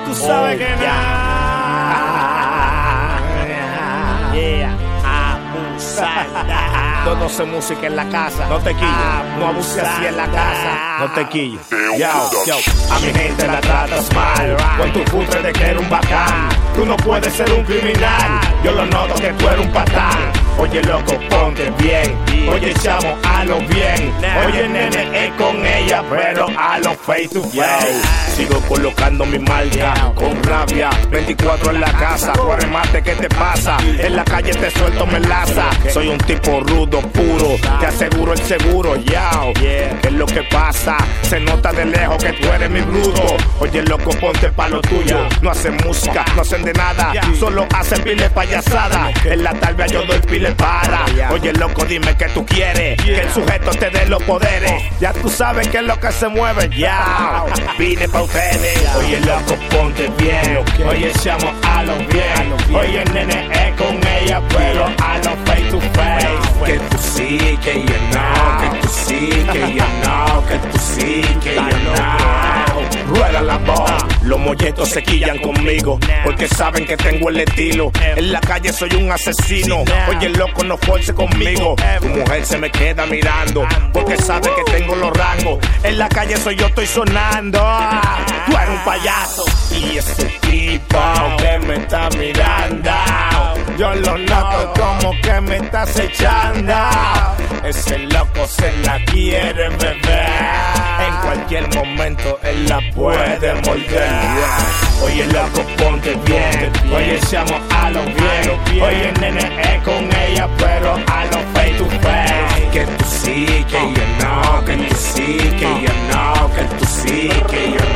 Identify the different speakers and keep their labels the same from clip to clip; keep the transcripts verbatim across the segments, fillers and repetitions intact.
Speaker 1: tú sabes
Speaker 2: Oh,
Speaker 1: que
Speaker 2: ya.
Speaker 1: nada. Yeah, abusada.
Speaker 2: Todo se música en la casa. No te quilles. No abuses así en la casa. No te quilles. Yo, yo. A mi gente la tratas mal. Con tu futre de que eres un bacán. Tú no puedes ser un criminal. Yo lo noto que tú eres un patán. Oye, loco, ponte bien. Oye, chamo, halo bien. Oye, nene, es con ella, pero halo face to face. Sigo colocando mi marca con rabia. veinticuatro en la casa. Por remate, ¿qué te pasa? En la calle te suelto melaza. Soy un tipo rudo, puro. Te aseguro el seguro, yao. ¿Qué es lo que pasa? Se nota de lejos que tú eres mi brudo. Oye, loco, ponte pa' lo tuyo. No hacen música, no hacen de nada. Solo hacen pile payasada. En la tarde yo doy pile para. Oye, loco, dime qué tú quieres. Que el sujeto te dé los poderes. Ya tú sabes qué es lo que se mueve, ya. Vine pa' ustedes. Oye, loco, ponte bien. Oye, chamo, halo bien. Oye, nene, es con ella, pero halo face to face. Que tú sí, que yo no. Que tú sí, que yo no. Que tú sí, que yo no. Rueda la voz. Los molletos se quillan conmigo porque saben que tengo el estilo. En la calle soy un asesino. Oye, loco, no force conmigo. Tu mujer se me queda mirando porque sabe que tengo los rangos. En la calle soy yo, estoy sonando. Tú eres un payaso. Y ese tipo que me está mirando, yo lo noto como que me estás echando. Ese loco se la quiere beber. En cualquier momento él la puede morder. Oye, loco, ponte bien. Oye, chamo, halo bien. Oye, nene, es con ella, pero halo face to face. Que tú sí, que yo no. Que tú sí, que yo no. Que tú sí, que yo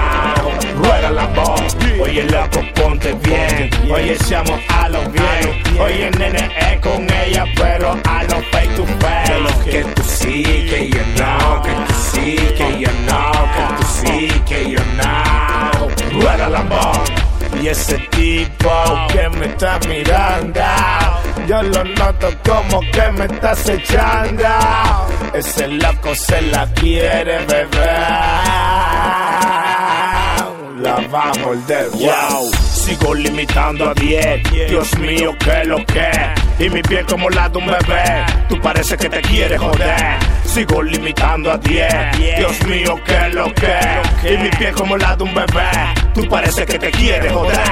Speaker 2: no. Rueda la voz. Oye, loco, ponte bien. Oye, chamo, halo bien. Oye, nene, es con ella, pero halo face to face. Que tú sí, que yo no. Que tú sí, que yo no. Que tú sí, que yo no. Rueda la voz. Y ese tipo que me está mirando, yo lo noto como que me estás echando. Ese loco se la quiere beber. La va a morder, wow. Sigo limitando a diez. Dios mío, que lo que. Y mi piel como la de un bebé. Tú parece que te quieres joder. Sigo limitando a diez. Dios mío, que lo que. Y mi piel como la de un bebé. Tú parece que te quieres joder.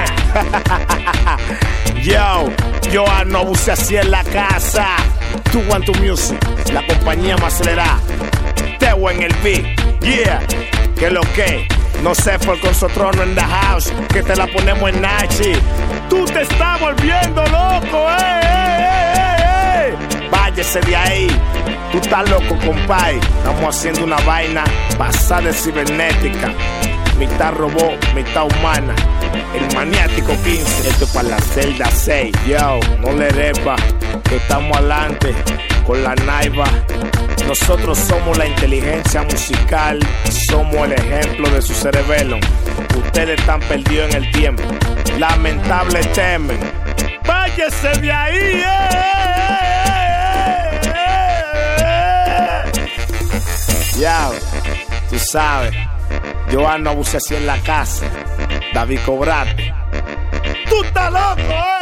Speaker 2: Yo, yo no abuse así en la casa. Two One Two Music, la compañía más acelerada. Teo en el beat, yeah. Que lo que. No sé por con Sotrono en the house, que te la ponemos en Nachi. Tú te estás volviendo loco, eh, eh, eh, eh. Váyese de ahí. Tú estás loco, compadre. Estamos haciendo una vaina pasada de cibernética. Mitad robot, mitad humana. El maniático quince. Esto es para la celda seis. Yo, no le repa, que estamos adelante con la naiva. Nosotros somos la inteligencia musical, somos el ejemplo de su cerebelo. Ustedes están perdidos en el tiempo. Lamentable temen. ¡Váyese de ahí! Eh, eh, eh, eh. Ya, tú sabes. Yo no abusé así en la casa. David Cobrate. ¡Tú estás loco, eh!